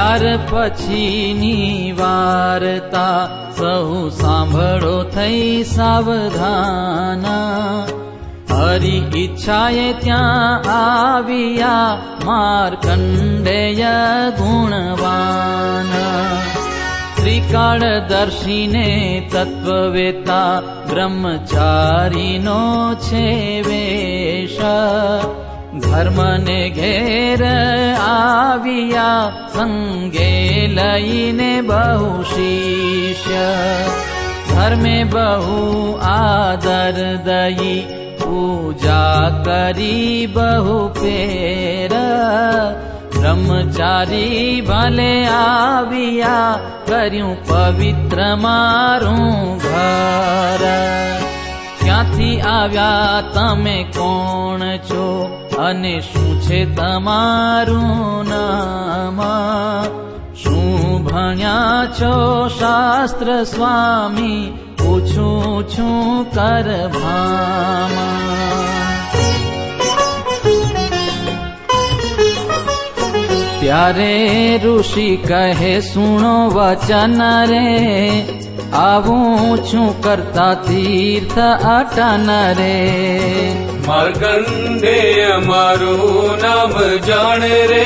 ત્યાર પછીની વાર્તા સહુ સાંભળો થઈ સાવધાન. હરિ ઈચ્છાએ ત્યાં આવ્યા માર્કંડેય ગુણવાન. ત્રિકાળદર્શીને તત્વવેતા બ્રહ્મચારીનો છે વેશ. ધર્મને ઘેર આવ્યા સંગે લઈને બહુ શિષ્ય. ધર્મે બહુ આદર દઈ પૂજા કરી બહુ પેર. બ્રહ્મચારી ભલે આવ્યા કર્યું પવિત્ર મારું ઘર. ક્યાંથી આવ્યા તમે કોણ છો અને શું છે તમારું નામ? શું ભણ્યા છો શાસ્ત્ર સ્વામી પૂછું છું કરભામાં. ત્યારે ઋષિ કહે સુણો વચન રે, આવું છું કરતા તીર્થ અટન રે. માર્કંડેય મારું નામ જાણે રે,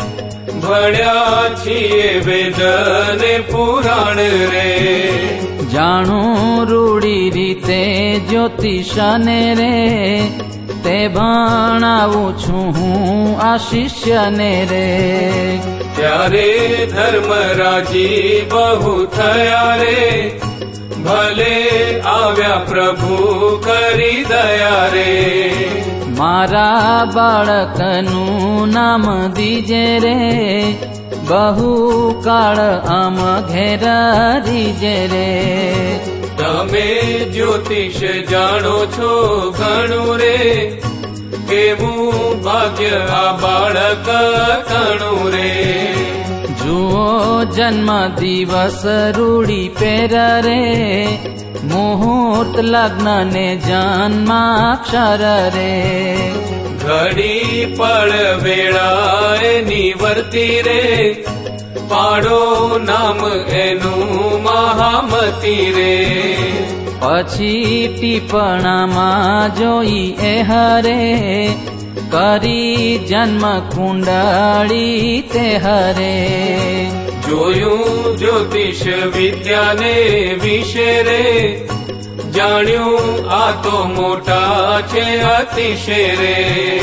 ભણ્યા છીએ વેદ ને પુરાણ રે. જાણું રૂડી રીતે જ્યોતિષને રે, તે ભણાવું છું હું આ શિષ્યને રે. ત્યારે ધર્મરાજી બહુ થયા રે, ભલે આવ્યા પ્રભુ કરી દયા રે. મારા બાળકનું નામ દીજે રે, બહુ કાળ આમ ઘેર રીજે રે. તમે જ્યોતિષ જાણો છો ઘણું રે, કેવું ભાગ્ય આ બાળક કણું રે. જુઓ જન્મ દિવસ રૂડી પેર રે, મુહૂર્ત લગ્ન ને જન્માક્ષર રે. ઘડી પળ વેળા એની વર્તી રે, પાડો નામ એનું મહામતી રે. પછી ટીપણામાં જોઈ એ હરે, કરી જન્મ કુંડળી તે હરે. જોયું જ્યોતિષ વિદ્યાને વિશે રે, જાણ્યું આ તો મોટા છે અતિશય રે.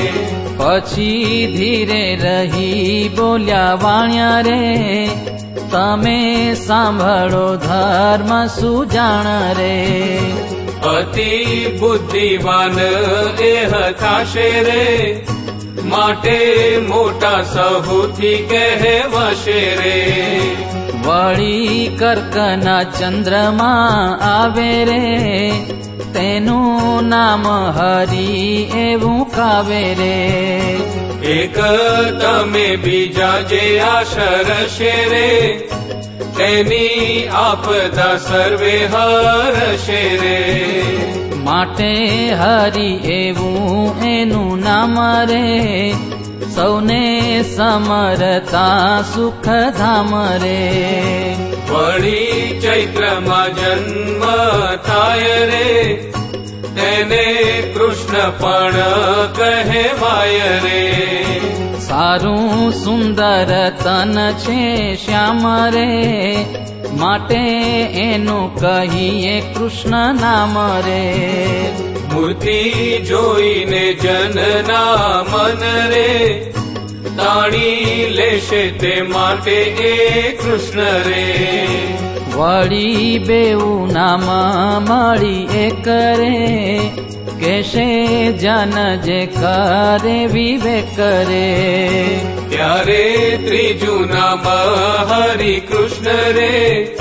પછી ધીરે રહી બોલ્યા વાણ્યા રે, તમે સાંભળો ધર્મ સુજાણ રે. અતિ બુદ્ધિવાન એહ થાશે રે, માટે મોટા સહુથી કહેવાશે રે. વળી કર્કના ચંદ્રમાં આવે રે, તેનું નામ હરી એવું કાવે રે. એક તમે બીજા જે આશરશે રે, તેની આપદા સર્વે હરશે રે. માટે હરી એવું એનું નામ રે, સૌને સમરતા સુખધામ રે. વળી ચૈત્રમાં જન્મ થાય રે, તેને કૃષ્ણ પણ કહેવાય રે. સારું સુંદર તન છે શ્યામ રે, માટે એનું કહીએ કૃષ્ણ નામ રે. મૂર્તિ જોઈને જનના મન રે, તાણી લેશે તે માટે એ કૃષ્ણ રે. વળી બેઉ નામ મળી એક રે, કેશે જન જે કરે વિવેક રે. ત્યારે ત્રીજું નામ હરિ કૃષ્ણ રે,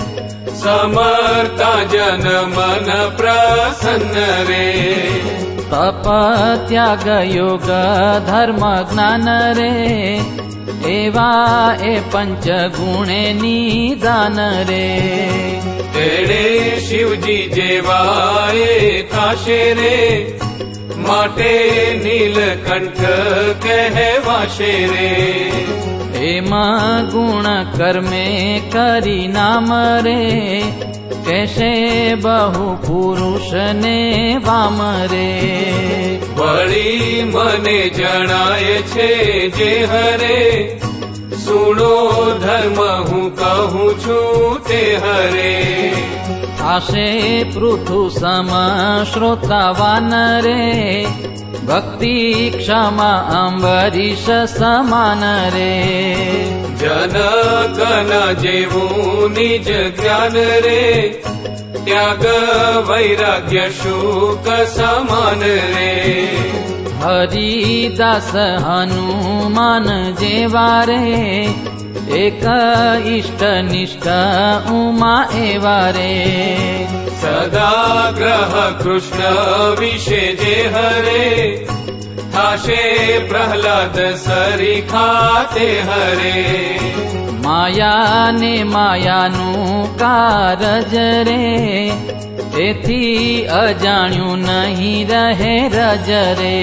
સમર્તા જન મન પ્રસન્ન રે. તપ ત્યાગ યોગ ધર્મ જ્ઞાન રે, એવા એ પંચ ગુણે નિદાન રે. તેડે શિવજી જેવા એ થાશે રે, માટે નીલકંઠ કહેવાશે રે. એમાં ગુણ કર્મે કરી નામ રે, કહેશે બહુ પુરુષને વામ રે. વળી મને જણાય છે જે હરે, સુણો ધર્મ હું કહું છું તે હરે. આશે પૃથુ સમ શ્રોતાવાન રે, ભક્તિ ક્ષમા અંબરીશ સમાન રે. જનકન જેવું નિજ જ્ઞાન રે, ત્યાગ વૈરાગ્ય શુક સમાન રે. હરિદાસ હનુમાન જેવા રે, એક ઇષ્ટ નિષ્ઠ ઉમા એવા રે. સદા ગ્રહ કૃષ્ણ વિશે જે હરે, થાશે પ્રહલાદ સરીખા તે હરે. માયા ને માયાનું કારજ રે, એથી અજાણ્યું નહીં રહે રજ રે.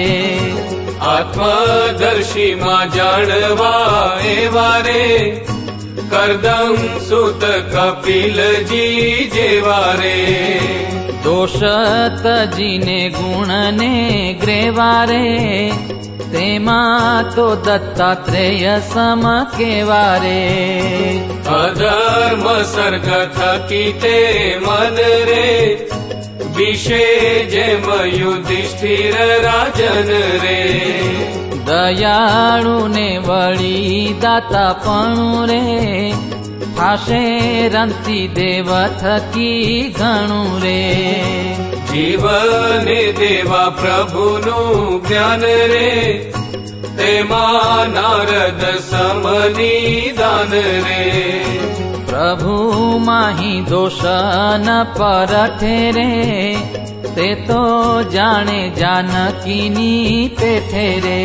આત્મદર્શીમાં જાણવા એવા રે, કરદમ સુત કપિલજી જેવા રે. દોષ તજીને ગુણને ગ્રેવા રે, તેમાં તો દત્તાત્રેય સમ કેવા રે. અધર્મ સર્ગ થકી તે મન રે, વિશે જેમ યુધિષ્ઠિર રાજન રે. દયાળુ ને વળી દાતાપણું રે, થાશે રંતી દેવ થકી ઘણું રે. જીવને દેવા પ્રભુનું જ્ઞાન રે, તેમાં નારદ સમની દાન રે. પ્રભુ માહી દોષ ન પરઠે રે, તે તો જાણે જાનકીની પેઠે રે.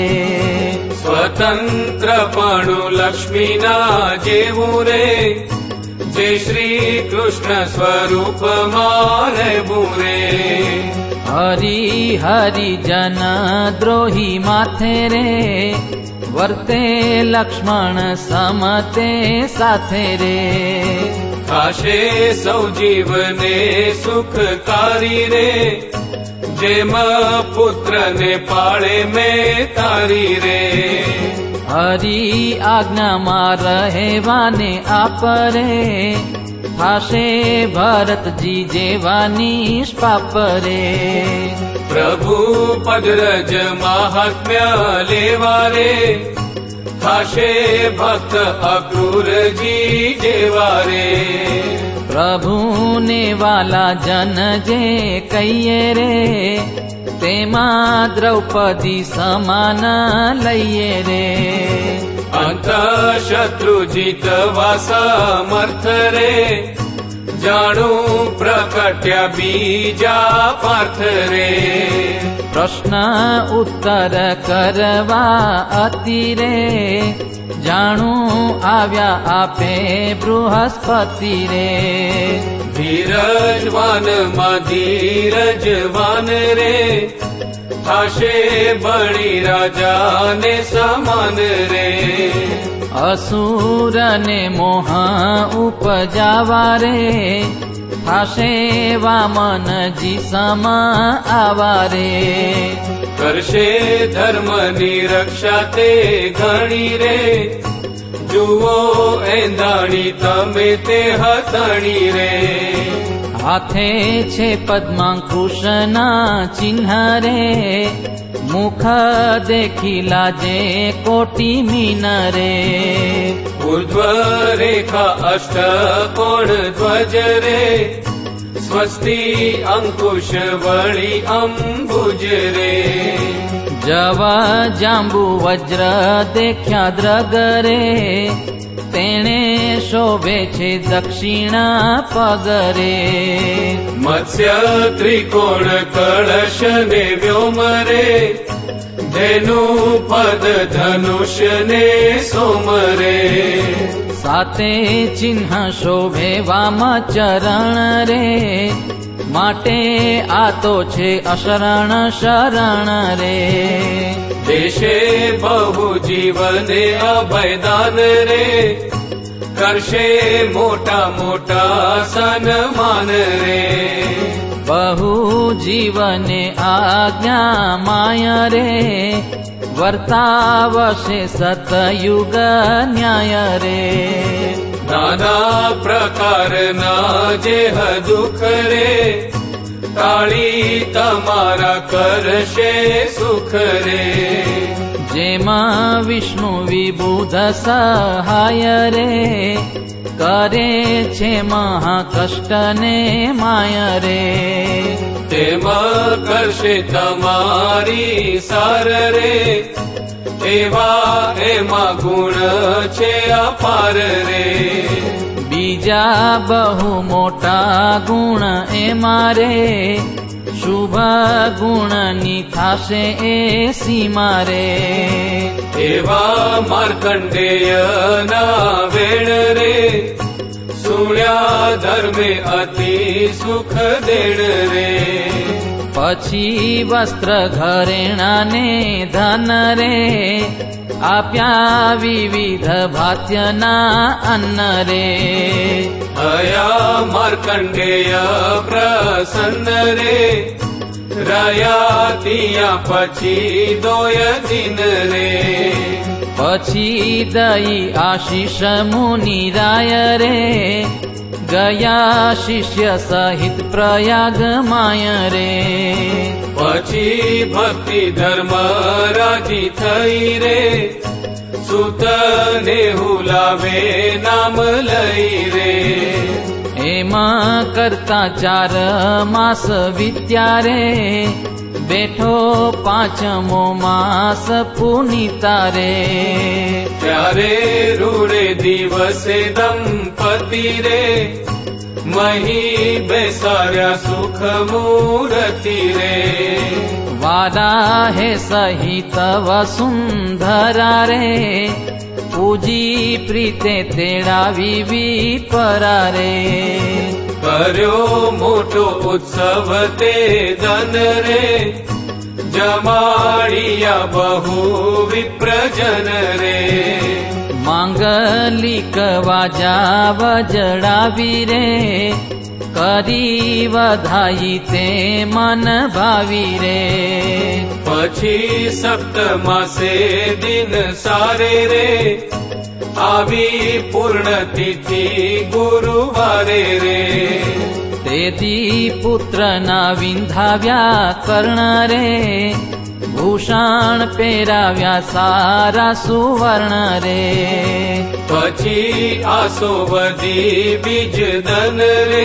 સ્વતંત્રપણું લક્ષ્મીના જેવું રે, જે શ્રી કૃષ્ણ સ્વરૂપમાં રહેવું રે. હરિ હરિ જન દ્રોહી માથે રે, વર્તે લક્ષ્મણ સમતે સાથે રે. થાશે સૌ જીવને સુખકારી રે, જેમ પુત્રને પાળે મેં તારી રે. હરિ આજ્ઞામાં રહેવાને આપરે, થાશે ભરતજી જેવાની પાપ રે. પ્રભુ પદરજ મહાત્મ્ય લેવા રે, થાશે ભક્ત અક્રૂરજી જેવા રે. પ્રભુને વાલા જન જે કહીએ રે, તેમાં દ્રૌપદી સમાન લઈએ રે. અંત શત્રુ જીતવા સમર્થ રે, જાણું પ્રકટ્યા બીજા પાર્થ રે. પ્રશ્ન ઉત્તર કરવા અતિ રે, જાણું આવ્યા આપે બૃહસ્પતિ રે. ધીરજવાન માં ધીરજવાન રે, થાશે બળી રાજાને સમાન રે. અસુર ને મોહ ઉપજાવા રે, થાશે વામનજી સમ આવા રે. કરશે ધર્મની રક્ષા તે ઘણી રે, જુઓ એંધાણી તમે તે હતણી રે. હાથે છે પદ્માંકુશના ચિહ્ન રે, મુખ દેખી લાજે કોટી મીન રે. ઉર્ધ્વ રેખા અષ્ટકોણ ધ્વજ રે, સ્વસ્તિ અંકુશ વળી અંબુજ રે. જવ જાંબુ વજ્ર દેખ્યા દ્રગ રે, તેણે શોભે છે દક્ષિણ પગ રે. મત્સ્ય ત્રિકોણ કળશ ને વ્યોમ રે, ધેનું પદ ધનુષ્ય ને સોમ રે. સાતે ચિહ્ન શોભે વામ ચરણ રે, માટે આ તો છે અશરણ શરણ રે. દેશે બહુ જીવને અભયદાન રે, કરશે મોટા મોટા સન્માન રે. બહુ જીવને આજ્ઞા માય રે, વર્તાવશે સતયુગ ન્યાય રે. નાના પ્રકારના જે દુઃખ રે, ટાળી તમારા કરશે સુખ રે. જેમાં વિષ્ણુ વિબુધ સહાય રે, કરે છે મહાકષ્ટ ને માય રે. તેમાં કરશે તમારી સાર રે, એવા એમાં ગુણ છે અપાર રે. બીજા બહુ મોટા ગુણ એમાં રે, શુભ ગુણની થાશે એ સીમા રે. એવા માર્કંડેયના વેણ રે, સુણ્યા ધર્મે અતિ સુખ દેણ રે. પછી વસ્ત્ર ઘરેણા ને ધન રે, આપ્યા વિવિધ ભાત્યના અન્ન રે. અયા માર્કંડેય પ્રસન્ન રે, રહ્યા ત્યાં પછી દોય દિન રે. પછી દઈ આશીષ મુનિ રાય રે, ગયા શિષ્ય સહિત પ્રયાગ માય રે. પછી ભક્તિ ધર્મ રાજી થઈ રે, સુતને હુલાવે નામ લઈ રે. એમાં કરતા 4 માસ વીત્યા રે, બેઠો 5મો માસ પુનિતા રે. ત્યારે રૂડે દિવસે દંપતિ રે, મહી બેસાર્યા સુખ મૂર્તિ રે. વારાહે સહિત વસુંધરા રે, પૂજી પ્રીતે તેડાવી વિપરા રે. કર્યો મોટો ઉત્સવ તે ધન રે, જમાડિયા બહુ વિપ્રજન રે. માંગલિક વાજા વજડાવી રે, કરી વધાઈ તે મન ભાવી રે. પછી 7 માસે દિન સારે રે, આવી પૂર્ણ તિથિ ગુરુવારે રે. તેથી પુત્રના વિંધાવ્યા કર્ણ રે, ભૂષણ પહેરાવ્યા સારા સુવર્ણ રે. પછી આસો વધી બીજ દન રે,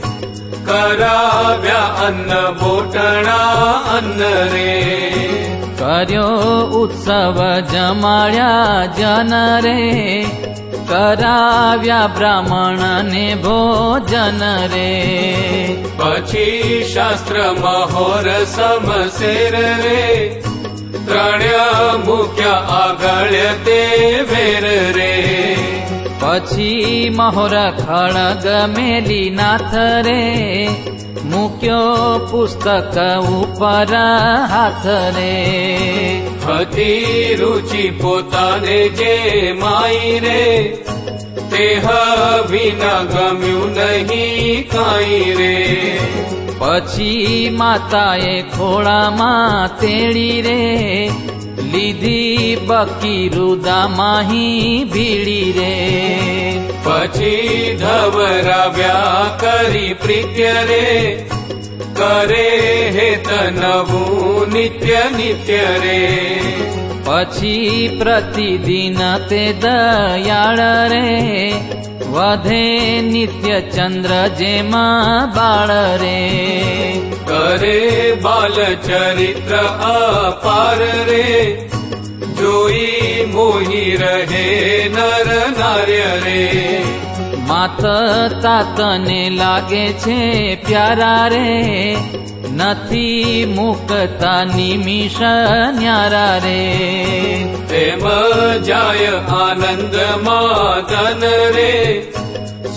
કરાવ્યા અન્ન બોટણા અન્ન રે. કર્યો ઉત્સવ જમાડ્યા જન રે, કરાવ્યા બ્રાહ્મણ ને ભોજન રે. પછી શાસ્ત્ર મહોર સમશેર રે, ત્રણ્યા મૂક્યા આગળ તે વેર રે. પછી મહોર ખડગ મેલી નાથ રે, મૂક્યો પુસ્તક ઉપર હાથ રે. હતી રુચિ પોતાને જે માઈ રે, તે વિના ગમ્યું નહીં કાંઈ રે. પછી માતાએ ખોળામાં તેડી રે, લીધી બકી રુદામાહી ભીડી રે. પછી ધવરાવ્યા કરી પ્રીત્ય રે, કરે હેત નવું નિત્ય નિત્ય રે. પછી પ્રતિદિન તે દયાળ રે, વધે નિત્ય ચંદ્ર જેમાં બાળ રે. કરે બાલ ચરિત્ર અપાર રે, જોઈ મોહી રહે નર નાર્ય રે. માત તાતને લાગે છે પ્યારા રે, નથી મુકતા નિમિષ ન્યારા રે. તેમ જાય આનંદ માદન રે,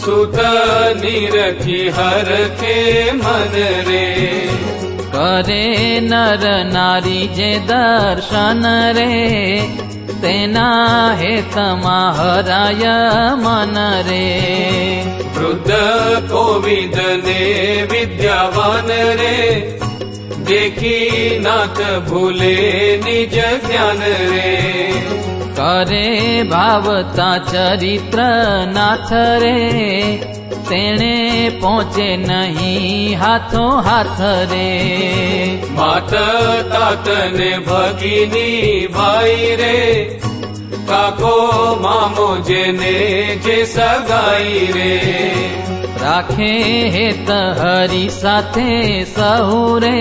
સુત નિરખી હરખે મન રે. કરે નર નારી જે દર્શન રે, તેના હેતમાં હરાય મન રે. વૃદ્ધ કોવિદ ને વિદ્યાવાન રે, દેખી નાથ ભૂલે નિજ જ્ઞાન રે. કરે ભાવતા ચરિત્ર નાથ રે, તેણે પહોંચે નહીં હાથો હાથ રે. માત તાત ને ભગીની ભાઈ રે, કાકો મામો જેને જે સગાઈ રે. રાખે હેત હરી સાથે સહુ રે,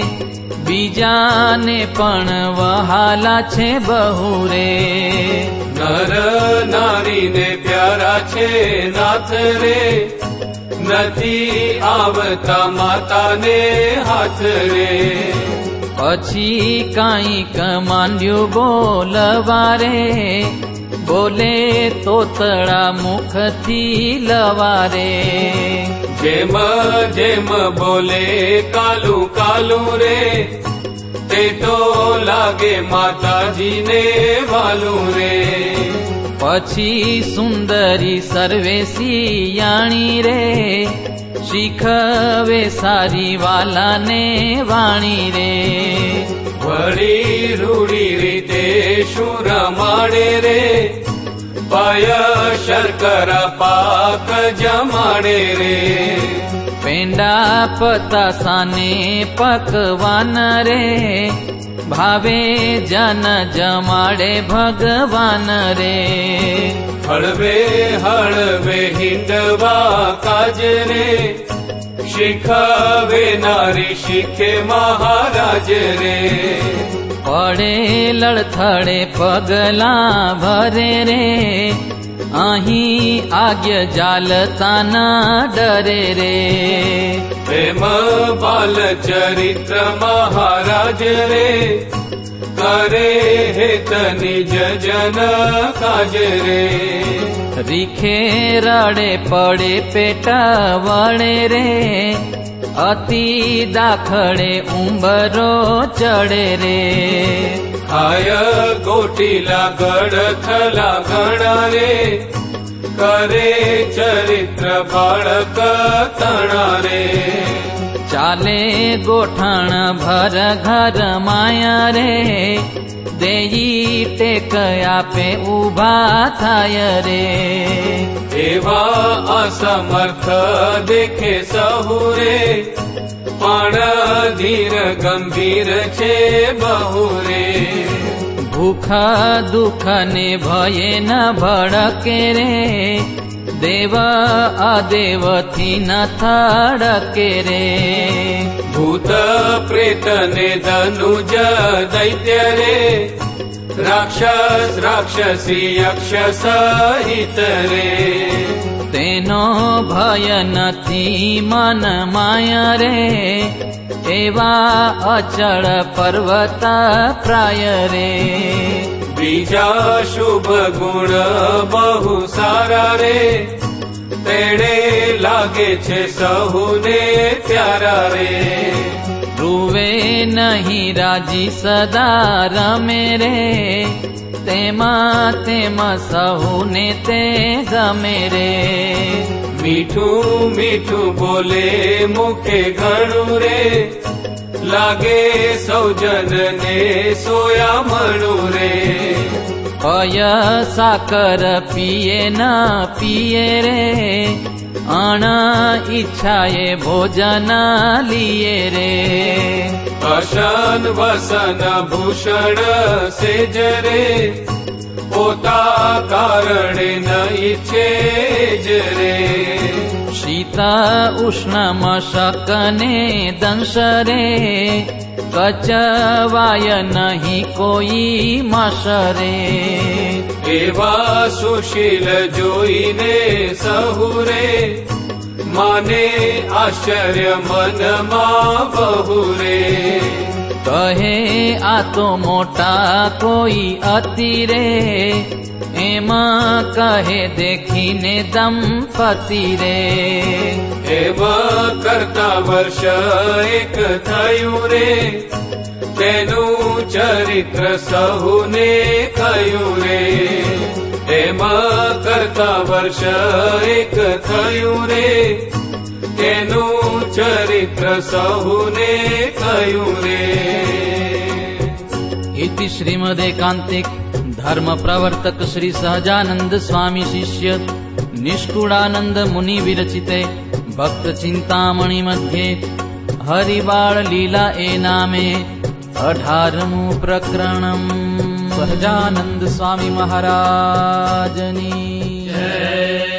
બીજાને પણ વહાલા છે બહુ રે. નર નારીને પ્યારા છે નાથ રે, નથી આવતા માતાને હાથ રે. પછી કાંઈક માંડ્યું બોલવા રે, બોલે તોતળા મુખથી લવારે. જેમ જેમ બોલે કાલું કાલું રે, તે તો લાગે માતાજીને વાલું રે. પછી સુંદરી સર્વે સિયાણી રે, શીખવે સારી વાલાને વાણી રે. વળી રૂડી રીતે શું રમાડે રે, પાય શર્કરા પાક જમાડે રે. પેંડા પતાસાને પકવાન રે, ભાવે જન જમાડે ભગવાન રે. હળવે હળવે હિંડવા કાજ રે, શીખવે નારી શીખે મહારાજ રે. પડે લડથડે પગલા ભરે રે, અહીં આજ્ઞ જાલતાના ડરે રે. પ્રેમ બાલ ચરિત્ર મહારાજ રે, કરે હેત નિજ જન કાજ રે. રીખે રડે પડે પેટ વળે રે, અતિ દાખડે ઉંબરો ચડે રે. ખાય ગોટીલા ગડથલા ગણા રે, કરે ચરિત્ર બાળક તણા રે. ચાલે ગોઠણ ભર ઘર માયા રે, દેઈ ટેક આપે ઉભા થાય રે. એવા અસમર્થ દેખે સહુ રે, પણ ધીર ગંભીર છે બહુ રે. ભૂખ દુઃખ ને ભયે ન ભડકે રે, દેવ અદેવથી ન થડકે રે. ભૂત પ્રેત ને ધનુજ દૈત્ય રે, રાક્ષસ રાક્ષસી યક્ષ સહિત રે. તેનો ભય નથી મન માયા રે, એવા અચળ પર્વત પ્રાય રે. બીજા શુભ ગુણ બહુ સારા રે, તેણે લાગે છે સહુને પ્યારા રે. રૂવે નહીં રાજી સદા રમે રે, તેમાં તેમાં સહુને તે ગમે રે. મીઠું મીઠું બોલે મુખે ઘણું રે, લાગે સૌજનને સોયા મણું રે. પય સાકર પીએ ન પીએ રે, અણ ઈચ્છાએ ભોજન લીએ રે. અશન વસન ભૂષણ સેજ રે, પોતા કારણે ન ઈચ્છે જ રે. શીત ઉષ્ણ મશક ને દંશ રે, કચવાય નહીં કોઈ મશ રે. એવા સુશીલ જોઈને સહુ રે, માને આશ્ચર્ય મનમાં બહુ રે. કહે આ તો મોટા કોઈ અતિ રે, એમાં કહે દેખીને દંપતિ રે. એમાં કરતા વર્ષ એક થયું રે, તેનું ચરિત્ર સહુને કહ્યું રે. એમાં કરતા વર્ષ એક થયું રે, તેનું ચરિત્ર સહુને કહ્યું રે. इति श्रीमदेकांतिक धर्म प्रवर्तक श्री सहजानंद स्वामी शिष्य निष्कुळानंद मुनि विरचिते भक्त चिंतामणि मध्ये हरिबाळ लीला ए नामे 18मुं प्रकरणम्. सहजानंद स्वामी महाराजनी जय.